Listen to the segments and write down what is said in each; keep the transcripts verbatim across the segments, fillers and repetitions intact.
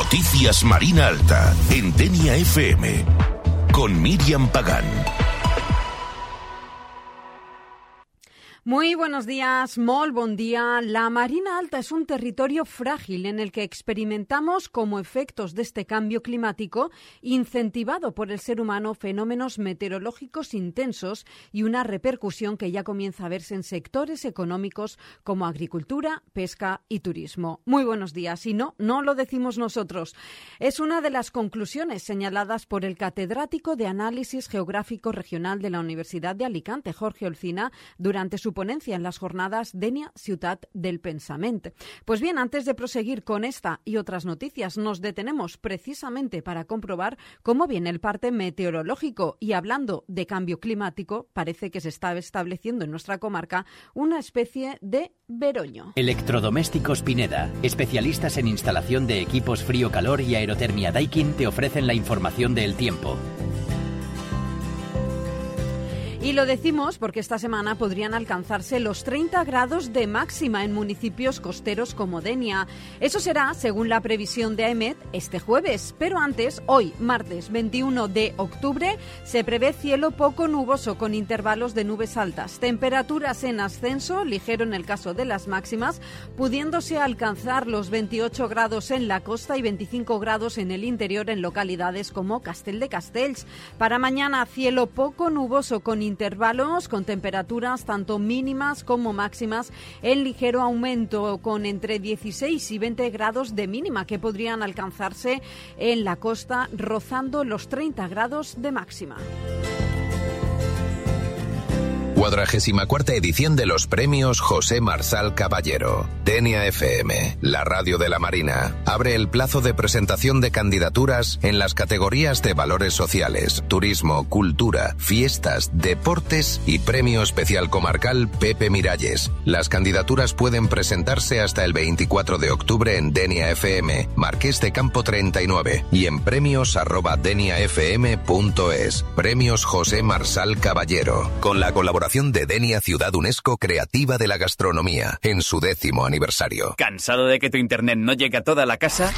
Noticias Marina Alta, en Denia F M, con Miriam Pagán. Muy buenos días, molt bon día. La Marina Alta es un territorio frágil en el que experimentamos como efectos de este cambio climático incentivado por el ser humano fenómenos meteorológicos intensos y una repercusión que ya comienza a verse en sectores económicos como agricultura, pesca y turismo. Muy buenos días. Y no, no lo decimos nosotros. Es una de las conclusiones señaladas por el catedrático de Análisis Geográfico Regional de la Universidad de Alicante, Jorge Olcina, durante su ponencia en las jornadas Denia Ciutat del Pensament. Pues bien, antes de proseguir con esta y otras noticias, nos detenemos precisamente para comprobar cómo viene el parte meteorológico y, hablando de cambio climático, parece que se está estableciendo en nuestra comarca una especie de veroño. Electrodomésticos Pineda, especialistas en instalación de equipos frío-calor y aerotermia Daikin, te ofrecen la información del tiempo. Y lo decimos porque esta semana podrían alcanzarse los treinta grados de máxima en municipios costeros como Denia. Eso será, según la previsión de AEMET, este jueves. Pero antes, hoy, martes veintiuno de octubre, se prevé cielo poco nuboso con intervalos de nubes altas. Temperaturas en ascenso, ligero en el caso de las máximas, pudiéndose alcanzar los veintiocho grados en la costa y veinticinco grados en el interior en localidades como Castel de Castells. Para mañana, cielo poco nuboso con intervalos, con temperaturas tanto mínimas como máximas en ligero aumento, con entre dieciséis y veinte grados de mínima que podrían alcanzarse en la costa, rozando los treinta grados de máxima. Cuadragésima cuarta edición de los premios José Marsal Caballero. Denia F M, la radio de la Marina, abre el plazo de presentación de candidaturas en las categorías de valores sociales, turismo, cultura, fiestas, deportes y premio especial comarcal Pepe Miralles. Las candidaturas pueden presentarse hasta el veinticuatro de octubre en Denia F M, Marqués de Campo treinta y nueve, y en premios arroba denia f m punto es. Premios José Marsal Caballero, con la colaboración de Denia Ciudad UNESCO Creativa de la Gastronomía, en su décimo aniversario. ¿Cansado de que tu internet no llegue a toda la casa?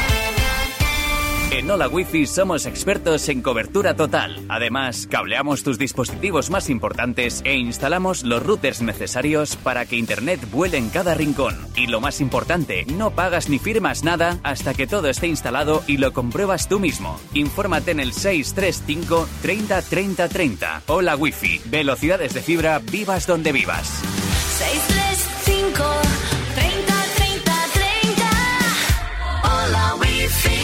En Hola Wi-Fi somos expertos en cobertura total. Además, cableamos tus dispositivos más importantes e instalamos los routers necesarios para que internet vuele en cada rincón. Y lo más importante, no pagas ni firmas nada hasta que todo esté instalado y lo compruebas tú mismo. Infórmate en el seis tres cinco treinta treinta treinta. Hola Wi-Fi. Velocidades de fibra, vivas donde vivas. seis tres cinco treinta treinta treinta. Hola Wi-Fi.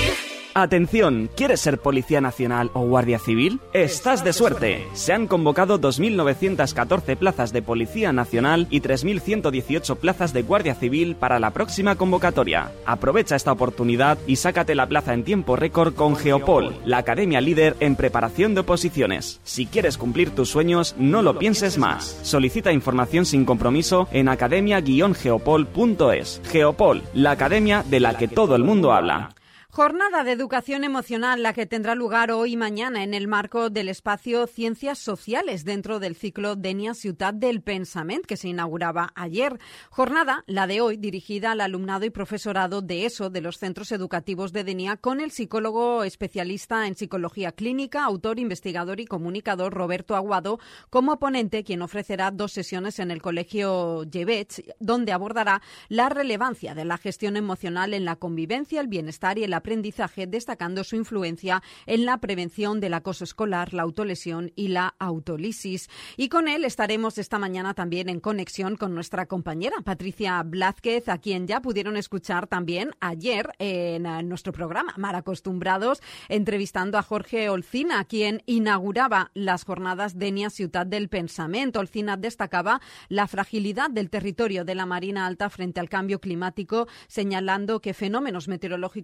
Atención, ¿quieres ser Policía Nacional o Guardia Civil? Estás de suerte. Se han convocado dos mil novecientas catorce plazas de Policía Nacional y tres mil ciento dieciocho plazas de Guardia Civil para la próxima convocatoria. Aprovecha esta oportunidad y sácate la plaza en tiempo récord con Geopol, la academia líder en preparación de oposiciones. Si quieres cumplir tus sueños, no lo pienses más. Solicita información sin compromiso en academia guion geopol punto es. Geopol, la academia de la que todo el mundo habla. Jornada de educación emocional, la que tendrá lugar hoy y mañana en el marco del espacio Ciencias Sociales dentro del ciclo Denia Ciutat del Pensament, que se inauguraba ayer. Jornada, la de hoy, dirigida al alumnado y profesorado de ESO de los centros educativos de Denia, con el psicólogo especialista en psicología clínica, autor, investigador y comunicador Roberto Aguado como ponente, quien ofrecerá dos sesiones en el Colegio Llevets, donde abordará la relevancia de la gestión emocional en la convivencia, el bienestar y el aprendizaje, destacando su influencia en la prevención del acoso escolar, la autolesión y la autolisis. Y con él estaremos esta mañana también en conexión con nuestra compañera Patricia Blázquez, a quien ya pudieron escuchar también ayer en nuestro programa Mal Acostumbrados, entrevistando a Jorge Olcina, quien inauguraba las jornadas Denia Ciutat del Pensament. Olcina destacaba la fragilidad del territorio de la Marina Alta frente al cambio climático, señalando que fenómenos meteorológicos extremos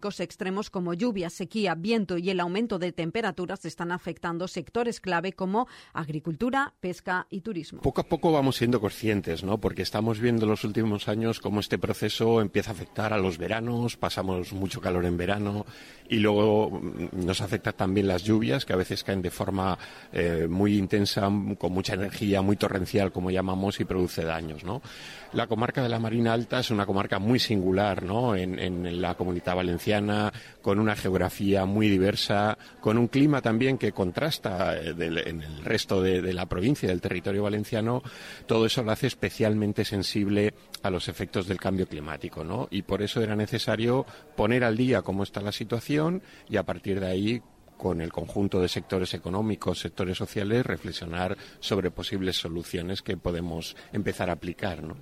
extremos como lluvia, sequía, viento y el aumento de temperaturas están afectando sectores clave como agricultura, pesca y turismo. Poco a poco vamos siendo conscientes, ¿no? Porque estamos viendo en los últimos años cómo este proceso empieza a afectar a los veranos, pasamos mucho calor en verano y luego nos afecta también las lluvias, que a veces caen de forma eh, muy intensa, con mucha energía, muy torrencial, como llamamos, y produce daños, ¿no? La comarca de la Marina Alta es una comarca muy singular, ¿no? En, en la Comunidad Valenciana, con una geografía muy diversa, con un clima también que contrasta del, en el resto de, de la provincia, del territorio valenciano. Todo eso lo hace especialmente sensible a los efectos del cambio climático, ¿no? Y por eso era necesario poner al día cómo está la situación y a partir de ahí, con el conjunto de sectores económicos, sectores sociales, reflexionar sobre posibles soluciones que podemos empezar a aplicar, ¿no?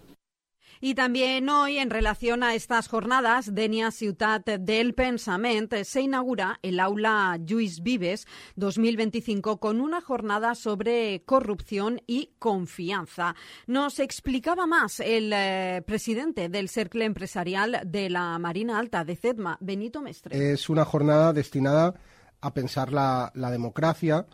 Y también hoy, en relación a estas jornadas, Denia Ciutat del Pensament, se inaugura el aula Lluís Vives dos mil veinticinco con una jornada sobre corrupción y confianza. Nos explicaba más el eh, presidente del Cercle Empresarial de la Marina Alta de CEDMA, Benito Mestre. Es una jornada destinada a pensar la, la democracia.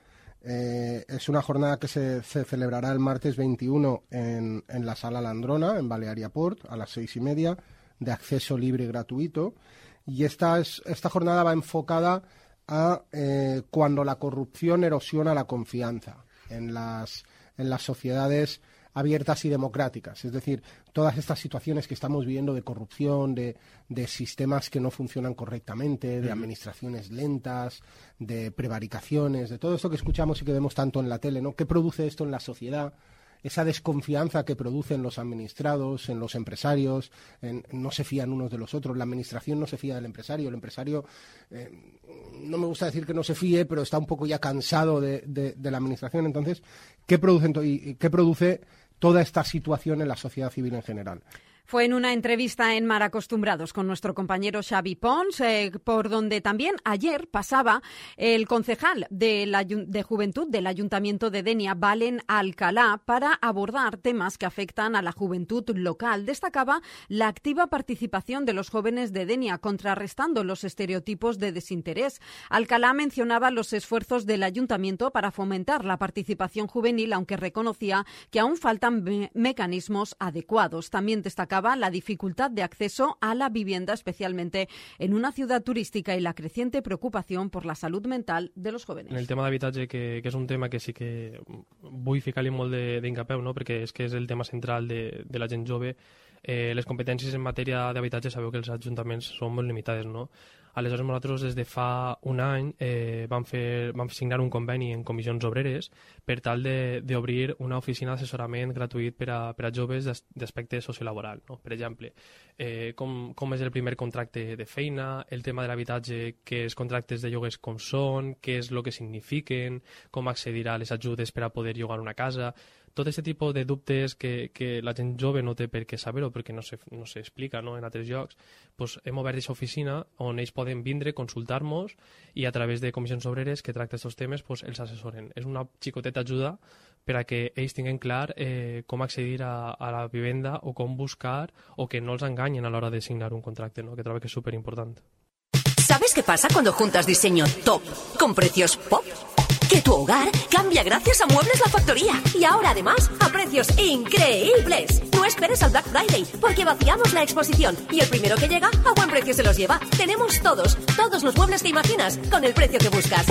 Eh, es una jornada que se, se celebrará el martes veintiuno en, en la Sala Landrona, en Balearia Port, a las seis y media, de acceso libre y gratuito. Y esta, es, esta jornada va enfocada a eh, cuando la corrupción erosiona la confianza en las, en las sociedades abiertas y democráticas. Es decir, todas estas situaciones que estamos viviendo de corrupción, de, de sistemas que no funcionan correctamente, de administraciones lentas, de prevaricaciones, de todo esto que escuchamos y que vemos tanto en la tele, ¿no? ¿Qué produce esto en la sociedad? Esa desconfianza que producen los administrados, en los empresarios, en, no se fían unos de los otros, la administración no se fía del empresario, el empresario, eh, no me gusta decir que no se fíe, pero está un poco ya cansado de, de, de la administración. Entonces, ¿qué produce, y, qué produce toda esta situación en la sociedad civil en general? Fue en una entrevista en Mar Acostumbrados con nuestro compañero Xavi Pons, eh, por donde también ayer pasaba el concejal de, la, de Juventud del Ayuntamiento de Denia, Valen Alcalá, para abordar temas que afectan a la juventud local. Destacaba la activa participación de los jóvenes de Denia, contrarrestando los estereotipos de desinterés. Alcalá mencionaba los esfuerzos del Ayuntamiento para fomentar la participación juvenil, aunque reconocía que aún faltan me- mecanismos adecuados. También destacaba la dificultad de acceso a la vivienda, especialmente en una ciudad turística, y la creciente preocupación por la salud mental de los jóvenes. En el tema d'habitatge, que, que és un tema que sí que vull ficar-li molt d'incapeu, no? Perquè és que és el tema central de, de la gent jove. Eh, les competències en matèria d'habitatge sabeu que els ajuntaments són molt limitades, no? Aleshores, nosaltres des de fa un any eh, vam, fer, vam signar un conveni en comissions obreres per tal d'obrir una oficina d'assessorament gratuït per a, per a joves d'aspecte sociolaboral. No? Per exemple, eh, com, com és el primer contracte de feina, el tema de l'habitatge, què els contractes de lloguers com són, què és el que signifiquen, com accedir a les ajudes per a poder llogar una casa. Tot aquest tipus de dubtes que, que la gent jove no té per què saber-ho, perquè no s'explica, no, en altres llocs, pues hem obert aquesta oficina on ells poden vindre, consultar-nos i a través de comissions obreres que tracten aquests temes pues, els assessoren. És una xicoteta ajuda per a que ells tinguin clar eh, com accedir a, a la vivenda o com buscar o que no els enganyen a l'hora de signar un contracte, no? Que trobo que és superimportant. ¿Sabes qué pasa cuando juntas diseño top con precios pop? Que tu hogar cambia gracias a Muebles La Factoría. Y ahora además a precios increíbles. No esperes al Black Friday porque vaciamos la exposición y el primero que llega a buen precio se los lleva. Tenemos todos, todos los muebles que imaginas con el precio que buscas.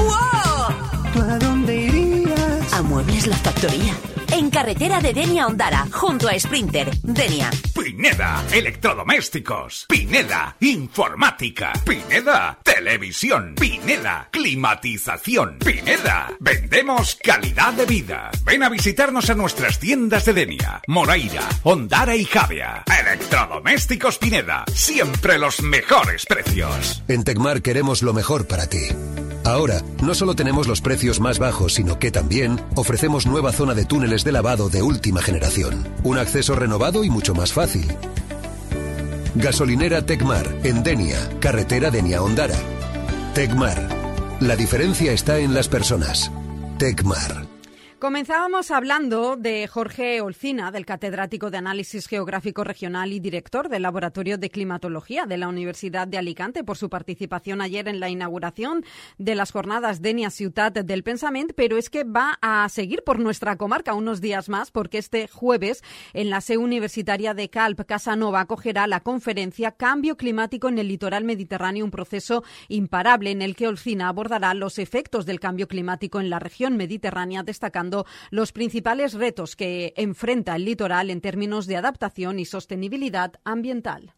¡Wow! ¿Tú a dónde irías? A Muebles La Factoría. En carretera de Denia a Ondara, junto a Sprinter, Denia. Pineda, electrodomésticos. Pineda, informática. Pineda, televisión. Pineda, climatización. Pineda, vendemos calidad de vida. Ven a visitarnos a nuestras tiendas de Denia, Moraira, Ondara y Javea. Electrodomésticos Pineda, siempre los mejores precios. En Tecmar queremos lo mejor para ti. Ahora, no solo tenemos los precios más bajos, sino que también ofrecemos nueva zona de túneles de lavado de última generación. Un acceso renovado y mucho más fácil. Gasolinera Tecmar, en Denia, carretera Denia-Ondara. Tecmar. La diferencia está en las personas. Tecmar. Comenzábamos hablando de Jorge Olcina, del catedrático de Análisis Geográfico Regional y director del Laboratorio de Climatología de la Universidad de Alicante, por su participación ayer en la inauguración de las jornadas Denia Ciutat del Pensament, pero es que va a seguir por nuestra comarca unos días más, porque este jueves en la sede universitaria de Calp Casanova acogerá la conferencia Cambio Climático en el Litoral Mediterráneo, un proceso imparable en el que Olcina abordará los efectos del cambio climático en la región mediterránea, destacando los principales retos que enfrenta el litoral en términos de adaptación y sostenibilidad ambiental.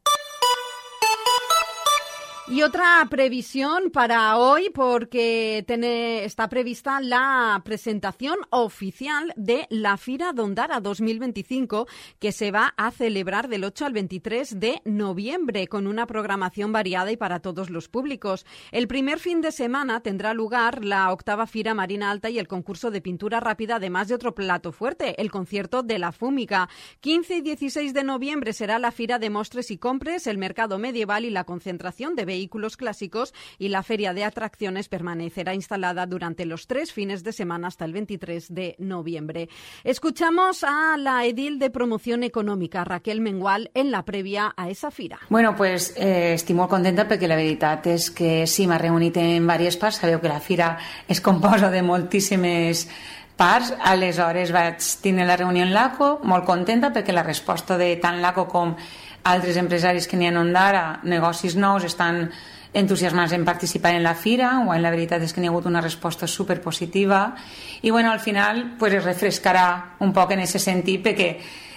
Y otra previsión para hoy, porque tiene, está prevista la presentación oficial de la Fira d'Ondara dos mil veinticinco, que se va a celebrar del ocho al veintitrés de noviembre, con una programación variada y para todos los públicos. El primer fin de semana tendrá lugar la octava Fira Marina Alta y el concurso de pintura rápida, además de otro plato fuerte, el concierto de la Fúmica. quince y dieciséis de noviembre será la Fira de Mostres y Compres, el mercado medieval y la concentración de vehículos clásicos, y la feria de atracciones permanecerá instalada durante los tres fines de semana hasta el veintitrés de noviembre. Escuchamos a la edil de Promoción Econòmica, Raquel Mengual, en la prèvia a esa fira. Bueno, pues eh, estic molt contenta perquè la veritat és que sí, m'ha reunit en diverses parts. Sabeu que la fira es composa de moltíssimes parts. Aleshores vaig tenir la reunió en l'ACO, molt contenta perquè la resposta de tant l'ACO com altres empresaris que n'hi ha en Ondara, negocis nous, estan entusiasmats en participar en la fira. Bueno, la veritat és que n'hi ha hagut una resposta superpositiva i bueno, al final pues, es refrescarà un poc en aquest sentit, perquè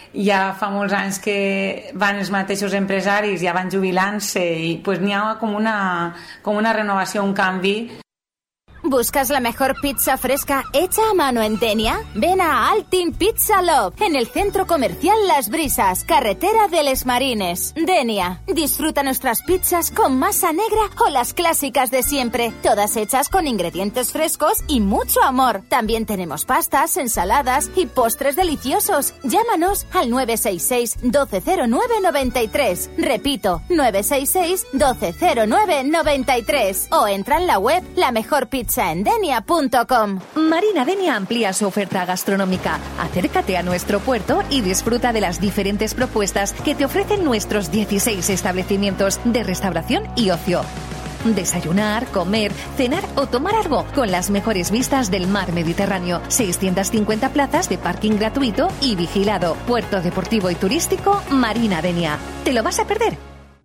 ja fa molts anys que van els mateixos empresaris, ja van jubilant-se i pues, n'hi ha com una, com una renovació, un canvi. ¿Buscas la mejor pizza fresca hecha a mano en Denia? Ven a Altin Pizza Love, en el centro comercial Las Brisas, carretera de Les Marines, Denia. Disfruta nuestras pizzas con masa negra o las clásicas de siempre, todas hechas con ingredientes frescos y mucho amor. También tenemos pastas, ensaladas y postres deliciosos. Llámanos al nueve seis seis, doce cero nueve, noventa y tres. Repito, nueve seis seis, doce cero nueve, noventa y tres. O entra en la web La Mejor Pizza en denia punto com. Marina Denia amplía su oferta gastronómica. Acércate a nuestro puerto y disfruta de las diferentes propuestas que te ofrecen nuestros dieciséis establecimientos de restauración y ocio. Desayunar, comer, cenar o tomar algo con las mejores vistas del mar Mediterráneo. seiscientas cincuenta plazas de parking gratuito y vigilado. Puerto deportivo y turístico Marina Denia. ¿Te lo vas a perder?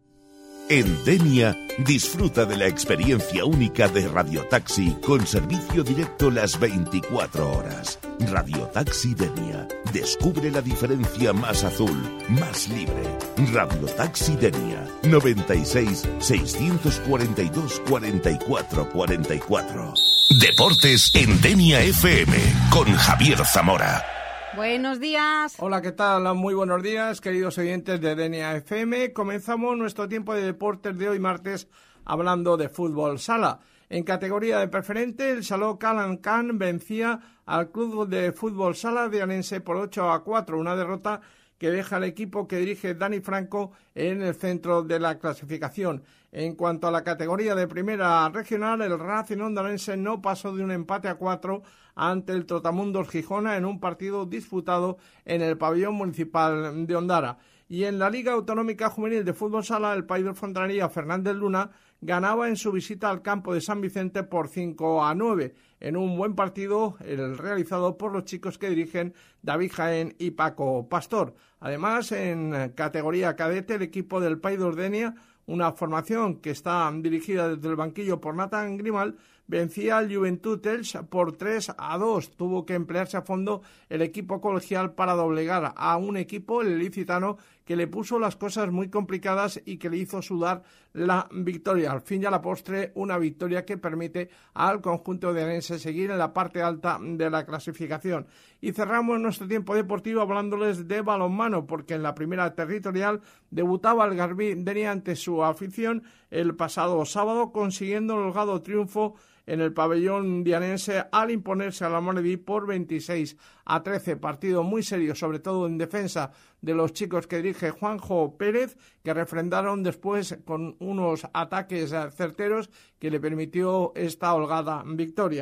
En Denia, disfruta de la experiencia única de Radiotaxi con servicio directo las veinticuatro horas. Radiotaxi Denia. Descubre la diferencia más azul, más libre. Radiotaxi Denia. noventa y seis, seiscientos cuarenta y dos, cuarenta y cuatro cuarenta y cuatro. Deportes en Denia F M con Javier Zamora. Buenos días. Hola, ¿qué tal? Muy buenos días, queridos oyentes de Denia F M. Comenzamos nuestro tiempo de deportes de hoy martes hablando de fútbol sala. En categoría de preferente, el Saló Calan Can vencía al club de fútbol sala de Anense por ocho a cuatro, una derrota que deja al equipo que dirige Dani Franco en el centro de la clasificación. En cuanto a la categoría de primera regional, el Racing Ondarense no pasó de un empate a cuatro ante el Trotamundos Gijona en un partido disputado en el pabellón municipal de Ondara. Y en la Liga Autonómica Juvenil de Fútbol Sala, el País de Fontanería Fernández Luna ganaba en su visita al campo de San Vicente por cinco a nueve, en un buen partido el realizado por los chicos que dirigen David Jaén y Paco Pastor. Además, en categoría cadete, el equipo del País de Ordenia, una formación que está dirigida desde el banquillo por Nathan Grimal, vencía al Juventud Elx por tres a dos. Tuvo que emplearse a fondo el equipo colegial para doblegar a un equipo, el ilicitano, que le puso las cosas muy complicadas y que le hizo sudar la victoria. Al fin y a la postre, una victoria que permite al conjunto de Anense seguir en la parte alta de la clasificación. Y cerramos nuestro tiempo deportivo hablándoles de balonmano, porque en la primera territorial debutaba el Garbí Denia ante su afición el pasado sábado, consiguiendo el holgado triunfo en el pabellón dianense al imponerse a la Moredí por veintiséis a trece. Partido muy serio, sobre todo en defensa de los chicos que dirige Juanjo Pérez, que refrendaron después con unos ataques certeros que le permitió esta holgada victoria.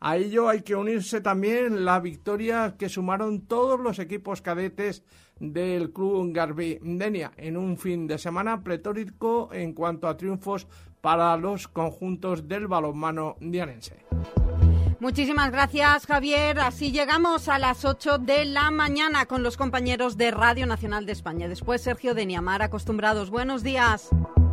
A ello hay que unirse también la victoria que sumaron todos los equipos cadetes del Club Garbí Denia en un fin de semana pletórico en cuanto a triunfos para los conjuntos del balonmano dianense. Muchísimas gracias, Javier. Así llegamos a las ocho de la mañana con los compañeros de Radio Nacional de España. Después, Sergio Denia, Mar Acostumbrados. Buenos días.